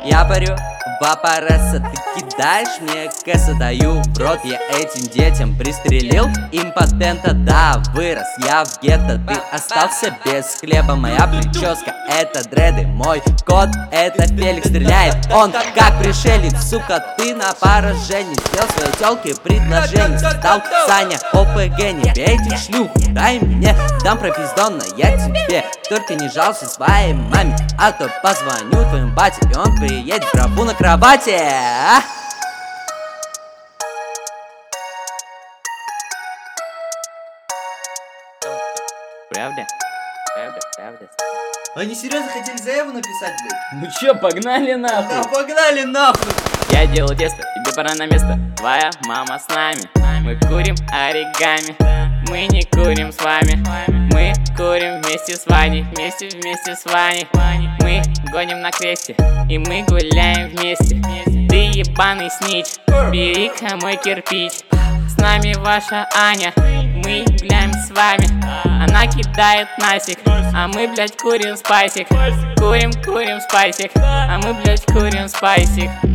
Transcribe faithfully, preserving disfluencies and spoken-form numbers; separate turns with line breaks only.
Я парю папарасса, ты кидаешь мне кэса, даю в рот, я этим детям пристрелил импотента, да, вырос я в гетто, ты остался без хлеба. Моя прическа это дреды, мой кот это Феликс, стреляет он как пришелец. Сука, ты на поражение, сделал своей тёлке предложение, стал Саня ОПГ, не бейте шлюху, дай мне, дам пропиздонно я тебе, только не жалься своей маме, а то позвоню твоему бате, и он приедет в гробу на кровати. А?
Правда? Правда, правда.
Они серьезно хотели заяву написать, блядь?
Ну чё, погнали нахуй?
Да погнали нахуй!
Я делаю тесто, тебе пора на место. Твоя мама с нами. Мы курим оригами. Мы не курим с вами. Мы курим вместе с Ваней. Вместе, вместе с Ваней. Мы гоним на кресте. И мы гуляем вместе. Ты ебаный снич. Бери-ка мой кирпич. С нами ваша Аня. Мы гуляем с вами. Она кидает насик. А мы, блядь, курим спайсик. Курим, курим спайсик. А мы, блядь, курим спайсик.